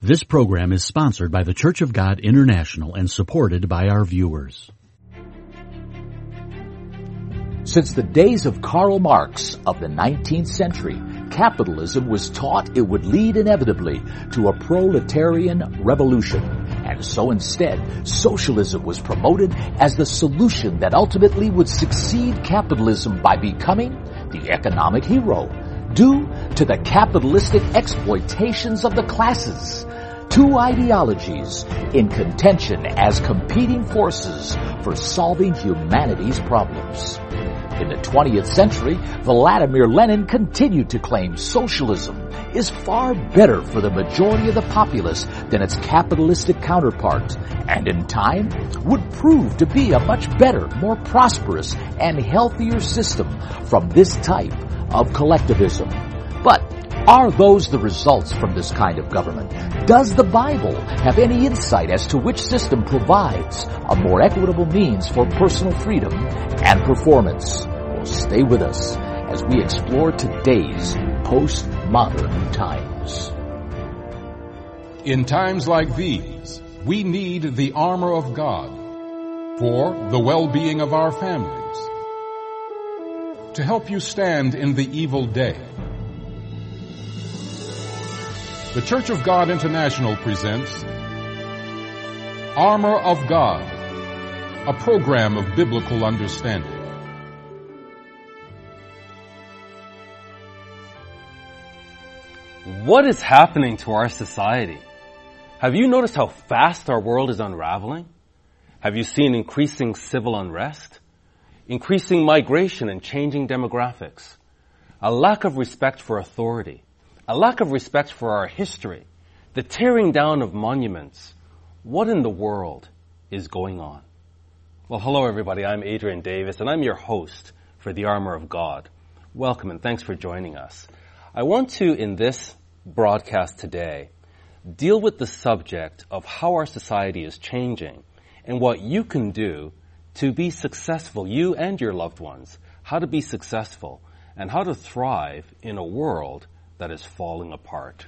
This program is sponsored by the Church of God International and supported by our viewers. Since the days of Karl Marx of the 19th century, capitalism was taught it would lead inevitably to a proletarian revolution. And so instead, socialism was promoted as the solution that ultimately would succeed capitalism by becoming the economic hero, due to the capitalistic exploitations of the classes. Two ideologies in contention as competing forces for solving humanity's problems. In the 20th century, Vladimir Lenin continued to claim socialism is far better for the majority of the populace than its capitalistic counterpart, and in time would prove to be a much better, more prosperous, and healthier system from this type of collectivism. But are those the results from this kind of government? Does the Bible have any insight as to which system provides a more equitable means for personal freedom and performance? Well, stay with us as we explore today's postmodern times. In times like these, we need the armor of God for the well-being of our families, to help you stand in the evil day. The Church of God International presents Armor of God, a program of biblical understanding. What is happening to our society? Have you noticed how fast our world is unraveling? Have you seen increasing civil unrest? Increasing migration and changing demographics? A lack of respect for authority? A lack of respect for our history, the tearing down of monuments. What in the world is going on? Well, hello everybody. I'm Adrian Davis and I'm your host for the Armor of God. Welcome and thanks for joining us. I want to, in this broadcast today, deal with the subject of how our society is changing and what you can do to be successful, you and your loved ones, how to be successful and how to thrive in a world that is falling apart.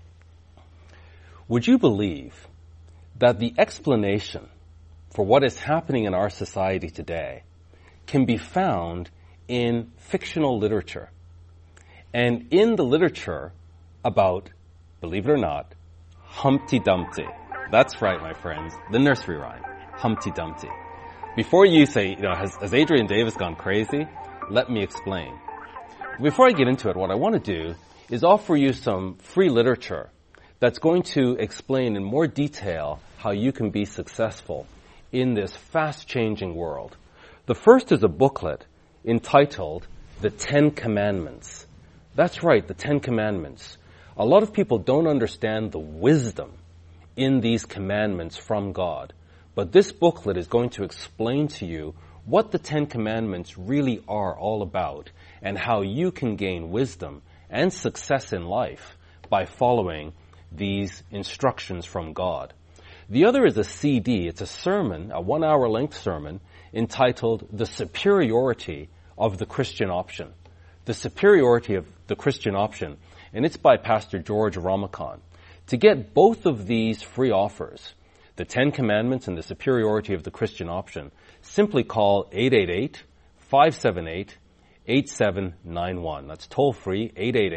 Would you believe that the explanation for what is happening in our society today can be found in fictional literature? And in the literature about, believe it or not, Humpty Dumpty. That's right, my friends, the nursery rhyme, Humpty Dumpty. Before you say, has Adrian Davis gone crazy? Let me explain. Before I get into it, what I want to do is offer you some free literature that's going to explain in more detail how you can be successful in this fast-changing world. The first is a booklet entitled The 10 Commandments. That's right, the 10 Commandments. A lot of people don't understand the wisdom in these commandments from God. But this booklet is going to explain to you what the 10 Commandments really are all about and how you can gain wisdom and success in life by following these instructions from God. The other is a CD. It's a sermon, a 1-hour length sermon entitled The Superiority of the Christian Option. The Superiority of the Christian Option. And it's by Pastor George Ramakan. To get both of these free offers, the 10 Commandments and the Superiority of the Christian Option, simply call 888-578-8791. That's toll free,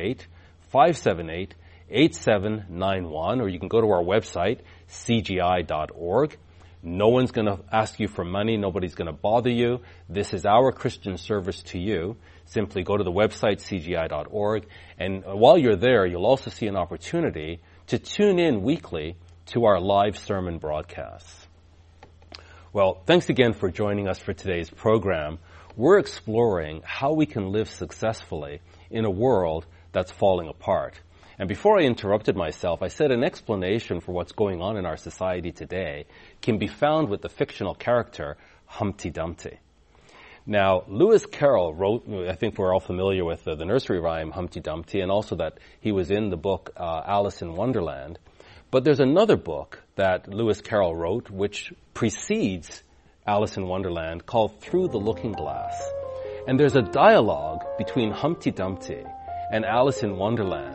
888-578-8791, or you can go to our website, cgi.org. No one's going to ask you for money. Nobody's going to bother you. This is our Christian service to you. Simply go to the website, cgi.org, and while you're there, you'll also see an opportunity to tune in weekly to our live sermon broadcasts. Well, thanks again for joining us for today's program. We're exploring how we can live successfully in a world that's falling apart. And before I interrupted myself, I said an explanation for what's going on in our society today can be found with the fictional character Humpty Dumpty. Now, Lewis Carroll wrote, I think we're all familiar with the nursery rhyme Humpty Dumpty, and also that he was in the book Alice in Wonderland. But there's another book that Lewis Carroll wrote which precedes Alice in Wonderland called Through the Looking Glass. And there's a dialogue between Humpty Dumpty and Alice in Wonderland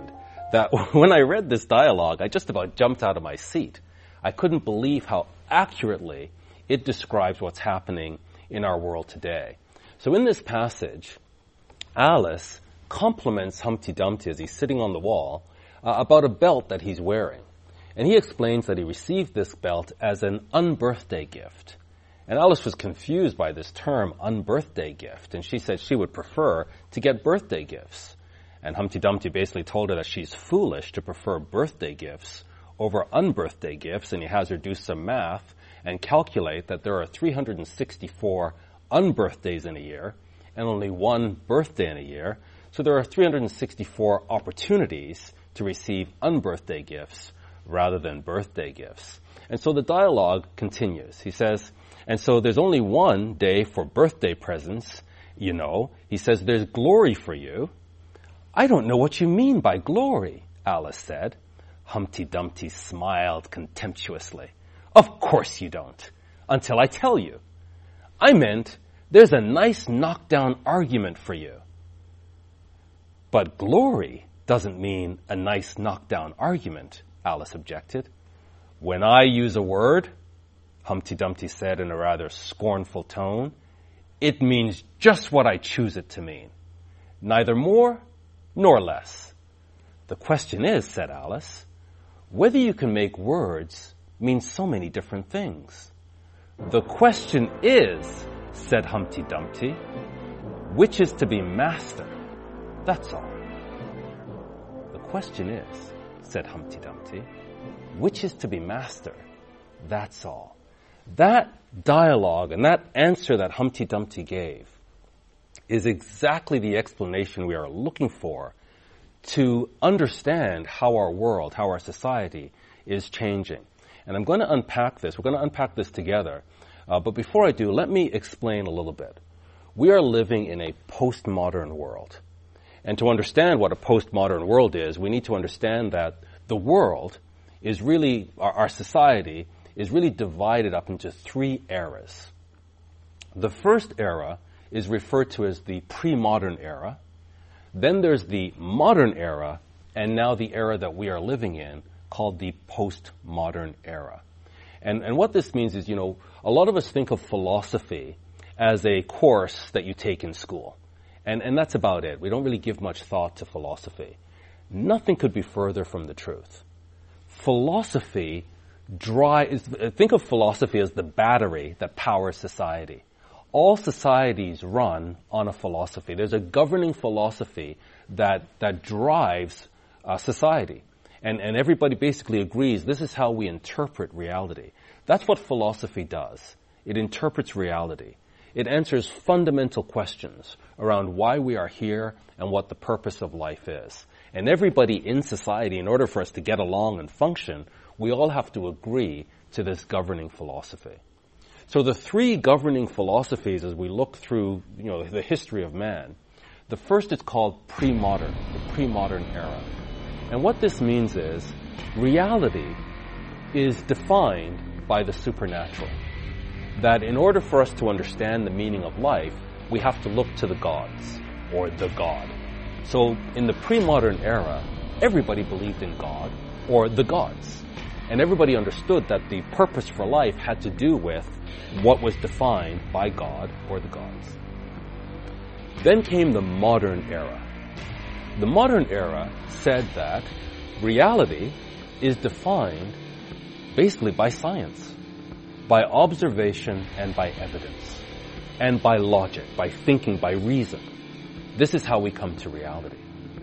that when I read this dialogue, I just about jumped out of my seat. I couldn't believe how accurately it describes what's happening in our world today. So in this passage, Alice compliments Humpty Dumpty as he's sitting on the wall about a belt that he's wearing. And he explains that he received this belt as an unbirthday gift. And Alice was confused by this term, unbirthday gift, and she said she would prefer to get birthday gifts. And Humpty Dumpty basically told her that she's foolish to prefer birthday gifts over unbirthday gifts, and he has her do some math and calculate that there are 364 unbirthdays in a year and only one birthday in a year. So there are 364 opportunities to receive unbirthday gifts rather than birthday gifts. And so the dialogue continues. He says, and so there's only one day for birthday presents, you know. He says, there's glory for you. I don't know what you mean by glory, Alice said. Humpty Dumpty smiled contemptuously. Of course you don't, until I tell you. I meant there's a nice knockdown argument for you. But glory doesn't mean a nice knockdown argument, Alice objected. When I use a word, Humpty Dumpty said in a rather scornful tone, it means just what I choose it to mean. Neither more nor less. The question is, said Alice, whether you can make words mean so many different things. The question is, said Humpty Dumpty, which is to be master? That's all. The question is, said Humpty Dumpty, which is to be master? That's all. That dialogue and that answer that Humpty Dumpty gave is exactly the explanation we are looking for to understand how our world, how our society is changing. And I'm going to unpack this. We're going to unpack this together. But before I do, let me explain a little bit. We are living in a postmodern world. And to understand what a postmodern world is, we need to understand that the world is really, our society is really divided up into three eras. The first era is referred to as the pre-modern era. Then there's the modern era, and now the era that we are living in, called the postmodern era. And what this means is, a lot of us think of philosophy as a course that you take in school. And that's about it. We don't really give much thought to philosophy. Nothing could be further from the truth. Philosophy think of philosophy as the battery that powers society. All societies run on a philosophy. There's a governing philosophy that drives society. And everybody basically agrees this is how we interpret reality. That's what philosophy does. It interprets reality. It answers fundamental questions around why we are here and what the purpose of life is. And everybody in society, in order for us to get along and function, we all have to agree to this governing philosophy. So the three governing philosophies as we look through, the history of man, the first is called pre-modern, the pre-modern era. And what this means is reality is defined by the supernatural. That in order for us to understand the meaning of life, we have to look to the gods, or the God. So in the pre-modern era, everybody believed in God, or the gods. And everybody understood that the purpose for life had to do with what was defined by God or the gods. Then came the modern era. The modern era said that reality is defined basically by science, by observation and by evidence, and by logic, by thinking, by reason. This is how we come to reality.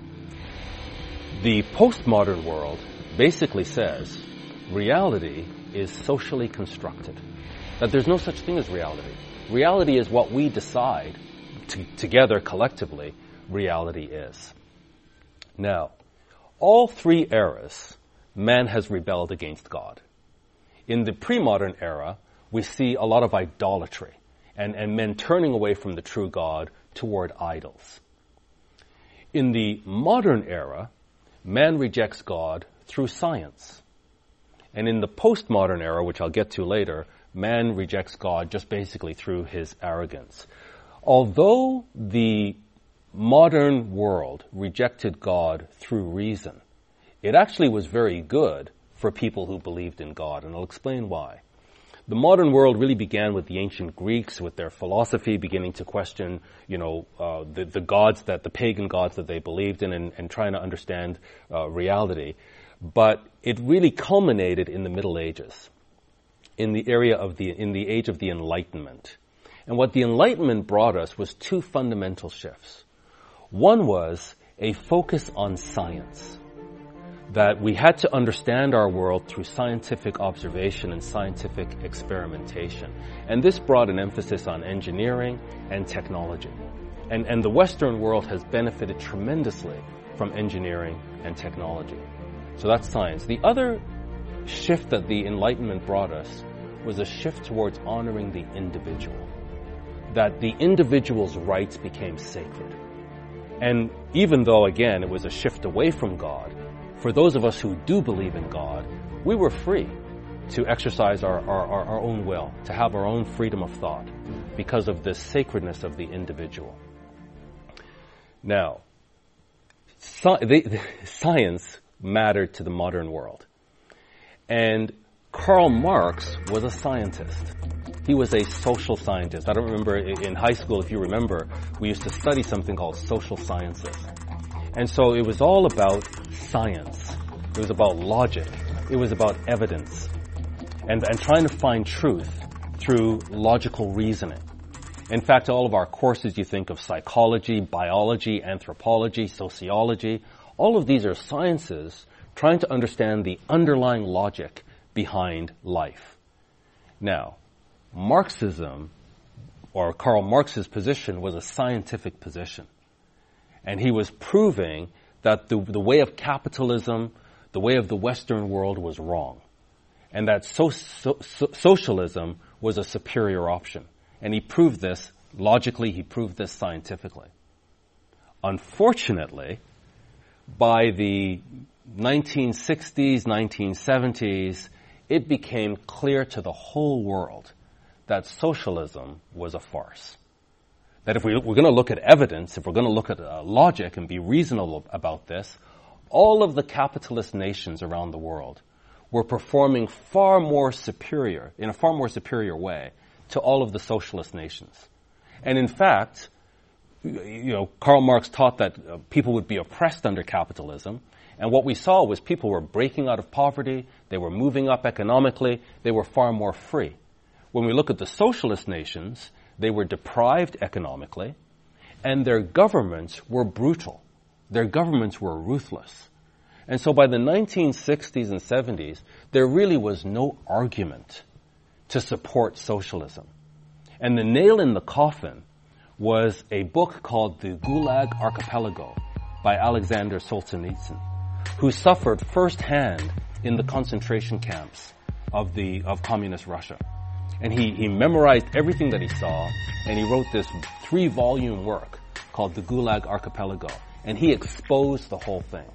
The postmodern world basically says reality is socially constructed, that there's no such thing as reality. Reality is what we decide together, collectively, reality is. Now, all three eras, man has rebelled against God. In the pre-modern era, we see a lot of idolatry and men turning away from the true God toward idols. In the modern era, man rejects God through science. And in the postmodern era, which I'll get to later, man rejects God just basically through his arrogance. Although the modern world rejected God through reason, it actually was very good for people who believed in God, and I'll explain why. The modern world really began with the ancient Greeks, with their philosophy beginning to question, the gods the pagan gods that they believed in, and trying to understand reality. But it really culminated in the Middle Ages, in the age of the Enlightenment. And what the Enlightenment brought us was two fundamental shifts. One was a focus on science, that we had to understand our world through scientific observation and scientific experimentation. And this brought an emphasis on engineering and technology. And the Western world has benefited tremendously from engineering and technology. So that's science. The other shift that the Enlightenment brought us was a shift towards honoring the individual, that the individual's rights became sacred. And even though, again, it was a shift away from God, for those of us who do believe in God, we were free to exercise our own will, to have our own freedom of thought because of this sacredness of the individual. Now, science mattered to the modern world. And Karl Marx was a scientist. He was a social scientist. I don't remember in high school, if you remember, we used to study something called social sciences. And so it was all about science. It was about logic. It was about evidence. And trying to find truth through logical reasoning. In fact, all of our courses, you think of psychology, biology, anthropology, sociology, all of these are sciences trying to understand the underlying logic behind life. Now, Marxism, or Karl Marx's position, was a scientific position. And he was proving that the way of capitalism, the way of the Western world was wrong. And that socialism was a superior option. And he proved this logically, he proved this scientifically. Unfortunately, by the 1960s, 1970s, it became clear to the whole world that socialism was a farce. That if we're going to look at evidence, if we're going to look at logic and be reasonable about this, all of the capitalist nations around the world were performing in a far more superior way to all of the socialist nations. And in fact, Karl Marx taught that people would be oppressed under capitalism, and what we saw was people were breaking out of poverty, they were moving up economically, they were far more free. When we look at the socialist nations, they were deprived economically, and their governments were brutal. Their governments were ruthless. And so by the 1960s and 70s, there really was no argument to support socialism. And the nail in the coffin was a book called The Gulag Archipelago by Alexander Solzhenitsyn, who suffered firsthand in the concentration camps of communist Russia. And he memorized everything that he saw, and he wrote this 3-volume work called The Gulag Archipelago, and he exposed the whole thing.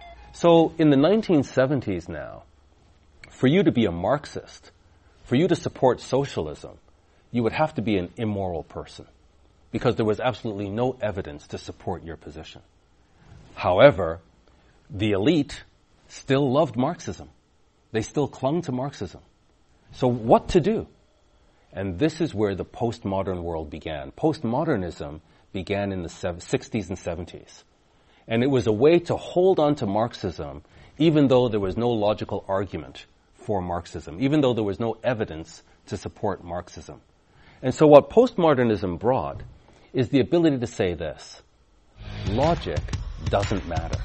So in the 1970s now, for you to be a Marxist, for you to support socialism, you would have to be an immoral person, because there was absolutely no evidence to support your position. However, the elite still loved Marxism. They still clung to Marxism. So what to do? And this is where the postmodern world began. Postmodernism began in the 60s and 70s. And it was a way to hold on to Marxism even though there was no logical argument for Marxism, even though there was no evidence to support Marxism. And so what postmodernism brought is the ability to say this: logic doesn't matter.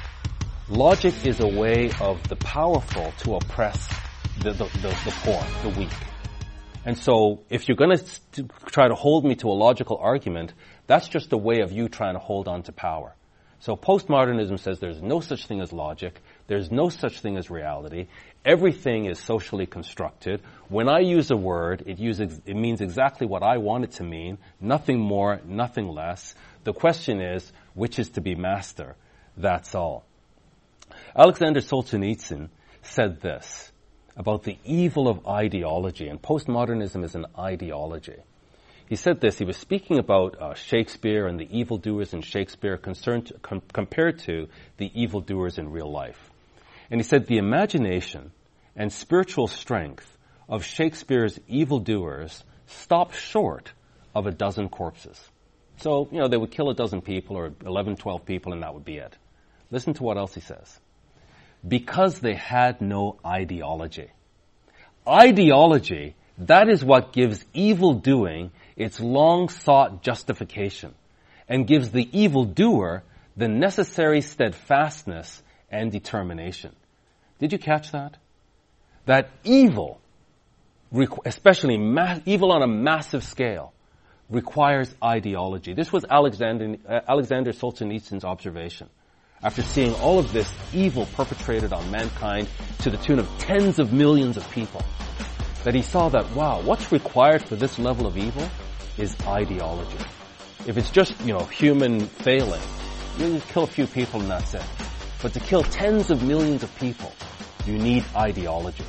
Logic is a way of the powerful to oppress the poor, the weak. And so if you're going to try to hold me to a logical argument, that's just a way of you trying to hold on to power. So postmodernism says there's no such thing as logic, there's no such thing as reality, everything is socially constructed. When I use a word, it means exactly what I want it to mean, nothing more, nothing less. The question is, which is to be master? That's all. Alexander Solzhenitsyn said this about the evil of ideology, and postmodernism is an ideology. He said this, he was speaking about Shakespeare and the evildoers in Shakespeare compared to the evildoers in real life. And he said the imagination and spiritual strength of Shakespeare's evildoers stopped short of a dozen corpses. So, they would kill a dozen people or 11, 12 people and that would be it. Listen to what else he says. Because they had no ideology. Ideology, that is what gives evil doing its long-sought justification and gives the evildoer the necessary steadfastness and determination. Did you catch that? That evil, especially evil on a massive scale, requires ideology. This was Alexander Solzhenitsyn's observation. After seeing all of this evil perpetrated on mankind to the tune of tens of millions of people, that he saw that, wow, what's required for this level of evil is ideology. If it's just, human failing, you kill a few people and that's it. But to kill tens of millions of people, you need ideology.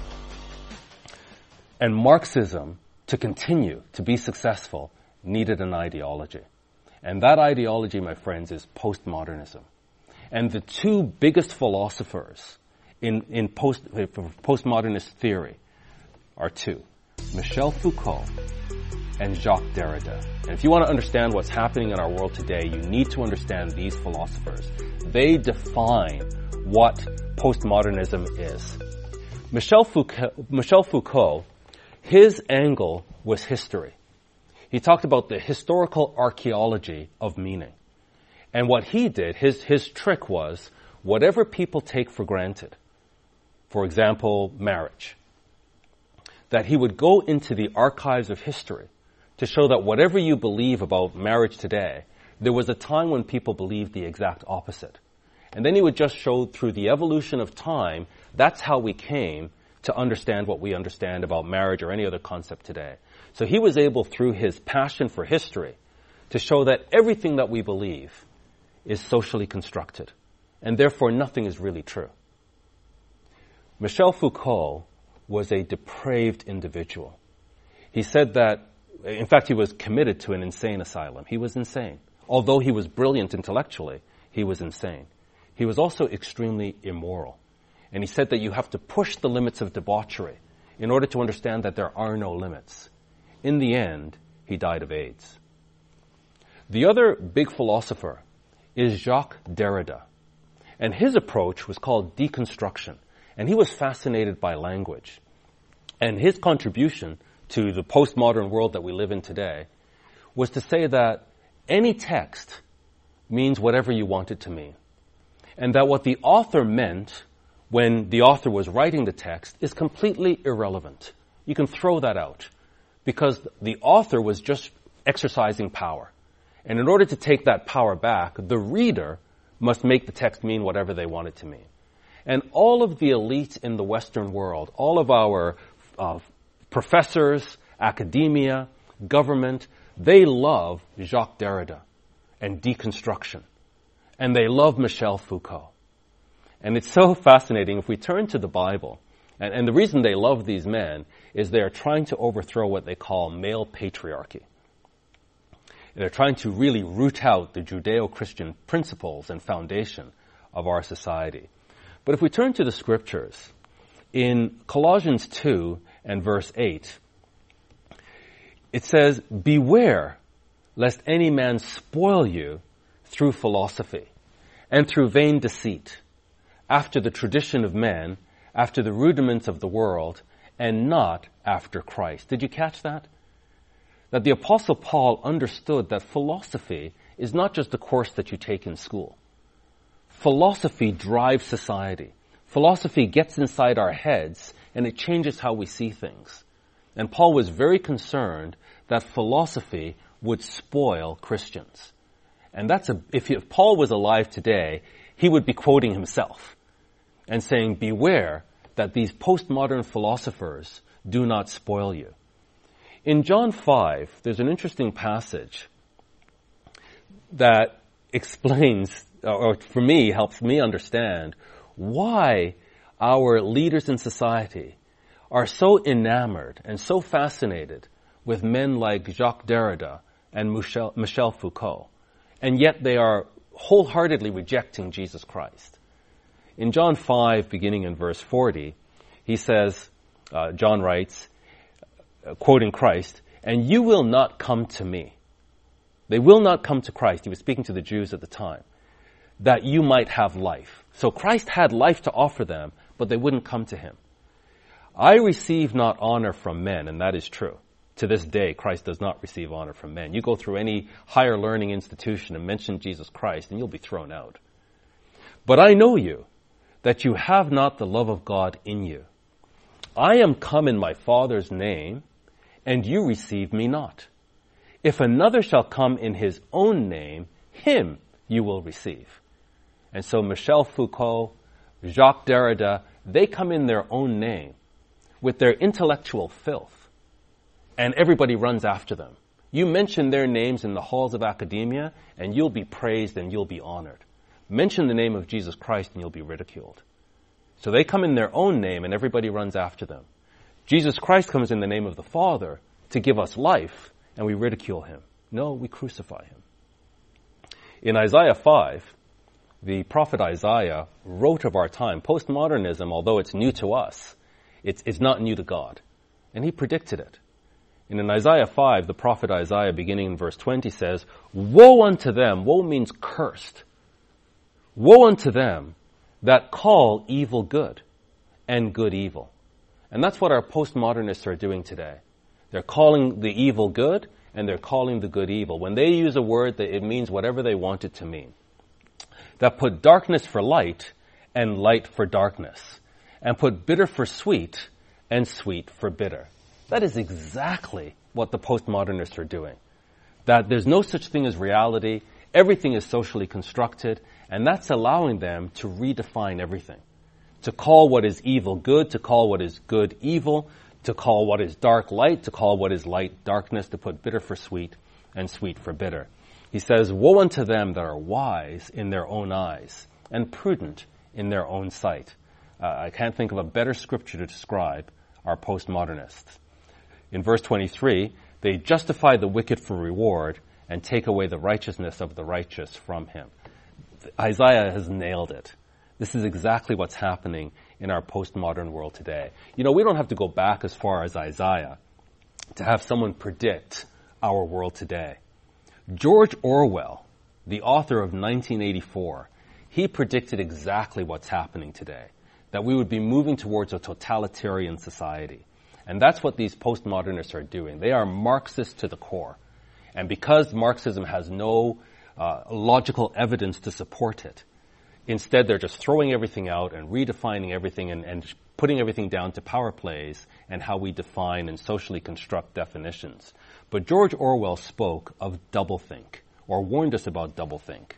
And Marxism, to continue to be successful, needed an ideology. And that ideology, my friends, is postmodernism. And the two biggest philosophers in postmodernist theory are two, Michel Foucault and Jacques Derrida. And if you want to understand what's happening in our world today, you need to understand these philosophers. They define what postmodernism is. Michel Foucault, his angle was history. He talked about the historical archaeology of meaning. And what he did, his trick was, whatever people take for granted, for example, marriage, that he would go into the archives of history to show that whatever you believe about marriage today, there was a time when people believed the exact opposite. And then he would just show through the evolution of time, that's how we came to understand what we understand about marriage or any other concept today. So he was able, through his passion for history, to show that everything that we believe is socially constructed, and therefore nothing is really true. Michel Foucault was a depraved individual. He said that, in fact, he was committed to an insane asylum. He was insane. Although he was brilliant intellectually, he was insane. He was also extremely immoral. And he said that you have to push the limits of debauchery in order to understand that there are no limits. In the end, he died of AIDS. The other big philosopher is Jacques Derrida. And his approach was called deconstruction. And he was fascinated by language. And his contribution to the postmodern world that we live in today was to say that any text means whatever you want it to mean. And that what the author meant when the author was writing the text is completely irrelevant. You can throw that out because the author was just exercising power. And in order to take that power back, the reader must make the text mean whatever they want it to mean. And all of the elites in the Western world, all of our professors, academia, government, they love Jacques Derrida and deconstruction. And they love Michel Foucault. And it's so fascinating. If we turn to the Bible, and the reason they love these men is they're trying to overthrow what they call male patriarchy. They're trying to really root out the Judeo-Christian principles and foundation of our society. But if we turn to the scriptures, in Colossians 2 and verse 8, it says, "Beware lest any man spoil you through philosophy and through vain deceit, after the tradition of men, after the rudiments of the world, and not after Christ." Did you catch that? That the Apostle Paul understood that philosophy is not just a course that you take in school. Philosophy drives society. Philosophy gets inside our heads and it changes how we see things. And Paul was very concerned that philosophy would spoil Christians. And if Paul was alive today, he would be quoting himself and saying, beware that these postmodern philosophers do not spoil you. In John 5, there's an interesting passage that explains, or for me, helps me understand why our leaders in society are so enamored and so fascinated with men like Jacques Derrida and Michel Foucault, and yet they are wholeheartedly rejecting Jesus Christ. In John 5, beginning in verse 40, he says, John writes, quoting Christ, "And you will not come to me." They will not come to Christ. He was speaking to the Jews at the time. "That you might have life." So Christ had life to offer them, but they wouldn't come to him. "I receive not honor from men," and that is true. To this day, Christ does not receive honor from men. You go through any higher learning institution and mention Jesus Christ, and you'll be thrown out. "But I know you, that you have not the love of God in you. I am come in my Father's name, and you receive me not. If another shall come in his own name, him you will receive." And so Michel Foucault, Jacques Derrida, they come in their own name with their intellectual filth, and everybody runs after them. You mention their names in the halls of academia, and you'll be praised and you'll be honored. Mention the name of Jesus Christ and you'll be ridiculed. So they come in their own name and everybody runs after them. Jesus Christ comes in the name of the Father to give us life, and we ridicule him. No, we crucify him. In Isaiah 5, the prophet Isaiah wrote of our time. Postmodernism, although it's new to us, it's not new to God. And he predicted it. And in Isaiah 5, the prophet Isaiah, beginning in verse 20, says, "Woe unto them," woe means cursed, "woe unto them that call evil good and good evil." And that's what our postmodernists are doing today. They're calling the evil good and they're calling the good evil. When they use a word, that it means whatever they want it to mean. That put darkness for light and light for darkness, and put bitter for sweet and sweet for bitter. That is exactly what the postmodernists are doing. That there's no such thing as reality, everything is socially constructed, and that's allowing them to redefine everything. To call what is evil good, to call what is good evil, to call what is dark light, to call what is light darkness, to put bitter for sweet and sweet for bitter. He says, "Woe unto them that are wise in their own eyes and prudent in their own sight." I can't think of a better scripture to describe our postmodernists. In verse 23, they justify the wicked for reward and take away the righteousness of the righteous from him. Isaiah has nailed it. This is exactly what's happening in our postmodern world today. You know, we don't have to go back as far as Isaiah to have someone predict our world today. George Orwell, the author of 1984, he predicted exactly what's happening today, that we would be moving towards a totalitarian society. And that's what these postmodernists are doing. They are Marxist to the core. And because Marxism has no logical evidence to support it, instead they're just throwing everything out and redefining everything and putting everything down to power plays and how we define and socially construct definitions. But George Orwell spoke of doublethink, or warned us about doublethink.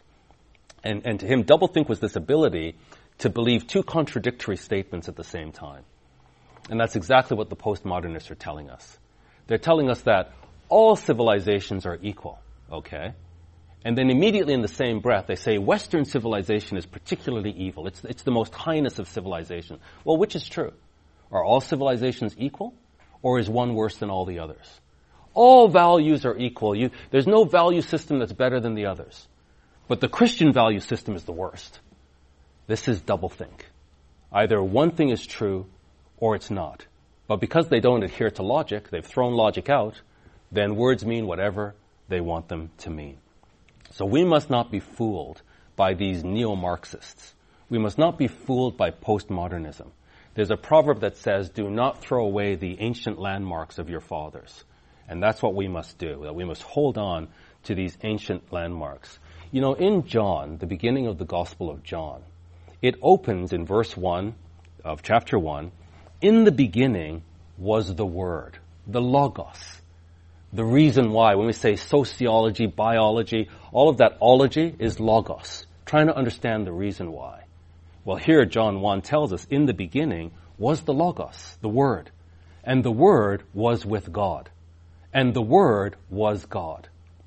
And to him, doublethink was this ability to believe two contradictory statements at the same time. And that's exactly what the postmodernists are telling us. They're telling us that all civilizations are equal, okay? And then immediately in the same breath, they say Western civilization is particularly evil. It's the most heinous of civilization. Well, which is true? Are all civilizations equal? Or is one worse than all the others? All values are equal. There's no value system that's better than the others. But the Christian value system is the worst. This is doublethink. Either one thing is true or it's not. But because they don't adhere to logic, they've thrown logic out, then words mean whatever they want them to mean. So we must not be fooled by these neo-Marxists. We must not be fooled by postmodernism. There's a proverb that says, "Do not throw away the ancient landmarks of your fathers." And that's what we must do, that we must hold on to these ancient landmarks. You know, in John, the beginning of the Gospel of John, it opens in verse 1 of chapter 1, "In the beginning was the Word," the Logos. The reason why, when we say sociology, biology, all of that ology is Logos, trying to understand the reason why. Well, here John 1 tells us, in the beginning was the Logos, the Word, and the Word was with God, and the Word was God.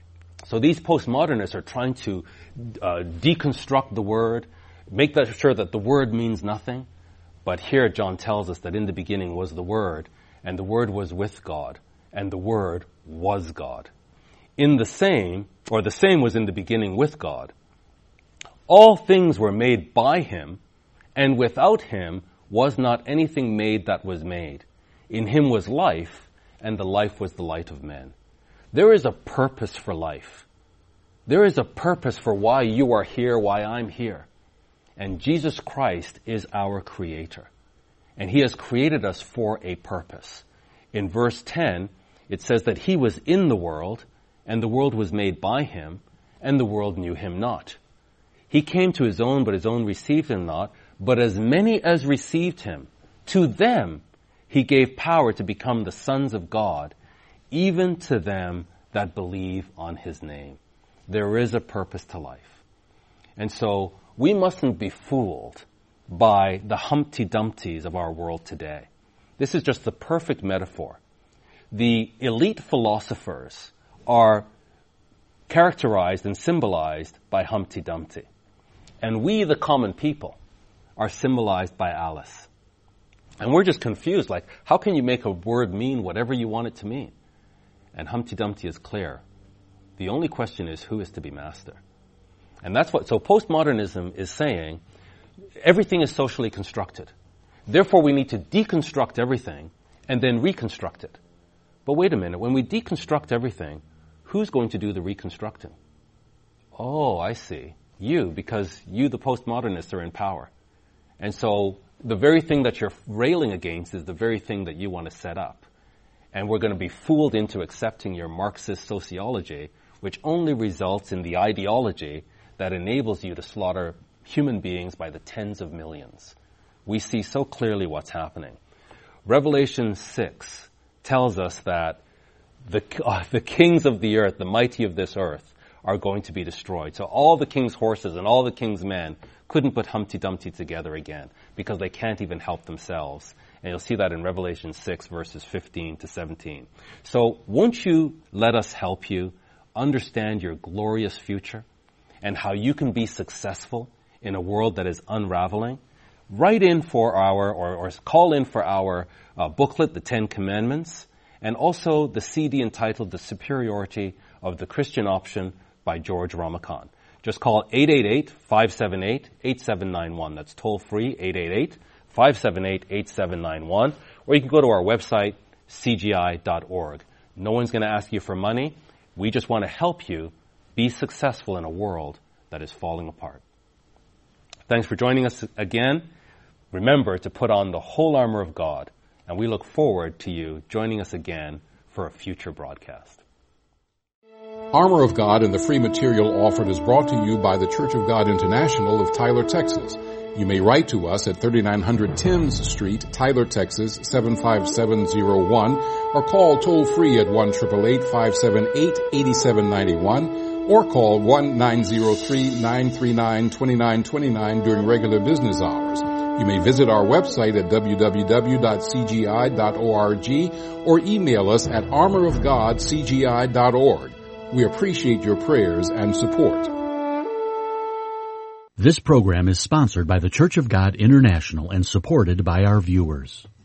So these postmodernists are trying to deconstruct the Word, make sure that the Word means nothing. But here John tells us that in the beginning was the Word, and the Word was with God, and the Word was God. The same was in the beginning with God. All things were made by him, And without him was not anything made that was made. In him was life, and the life was the light of men. There is a purpose for life. There is a purpose for why you are here, why I'm here. And Jesus Christ is our creator. And he has created us for a purpose. In verse 10, it says that he was in the world, and the world was made by him, and the world knew him not. He came to his own, but his own received him not. But as many as received him, to them he gave power to become the sons of God, even to them that believe on his name. There is a purpose to life. And so we mustn't be fooled by the Humpty Dumptys of our world today. This is just the perfect metaphor. The elite philosophers are characterized and symbolized by Humpty Dumpty. And we, the common people, are symbolized by Alice. And we're just confused, like, how can you make a word mean whatever you want it to mean? And Humpty Dumpty is clear. The only question is, who is to be master? And that's so postmodernism is saying, everything is socially constructed. Therefore, we need to deconstruct everything and then reconstruct it. But wait a minute, when we deconstruct everything, who's going to do the reconstructing? Oh, I see. You, because you, the postmodernists, are in power. And so the very thing that you're railing against is the very thing that you want to set up. And we're going to be fooled into accepting your Marxist sociology, which only results in the ideology that enables you to slaughter human beings by the tens of millions. We see so clearly what's happening. Revelation 6 tells us that the kings of the earth, the mighty of this earth, are going to be destroyed. So all the king's horses and all the king's men couldn't put Humpty Dumpty together again because they can't even help themselves. And you'll see that in Revelation 6, verses 15 to 17. So won't you let us help you understand your glorious future and how you can be successful in a world that is unraveling? Write in for our, or call in for our booklet, The 10 Commandments, and also the CD entitled The Superiority of the Christian Option by George Ramakan. Just call 888-578-8791. That's toll free, 888-578-8791. Or you can go to our website, cgi.org. No one's going to ask you for money. We just want to help you be successful in a world that is falling apart. Thanks for joining us again. Remember to put on the whole armor of God, and we look forward to you joining us again for a future broadcast. Armor of God and the free material offered is brought to you by the Church of God International of Tyler, Texas. You may write to us at 3900 Thames Street, Tyler, Texas, 75701, or call toll-free at 1-888-578-8791, or call 1-903-939-2929 during regular business hours. You may visit our website at www.cgi.org or email us at armorofgodcgi.org. We appreciate your prayers and support. This program is sponsored by the Church of God International and supported by our viewers.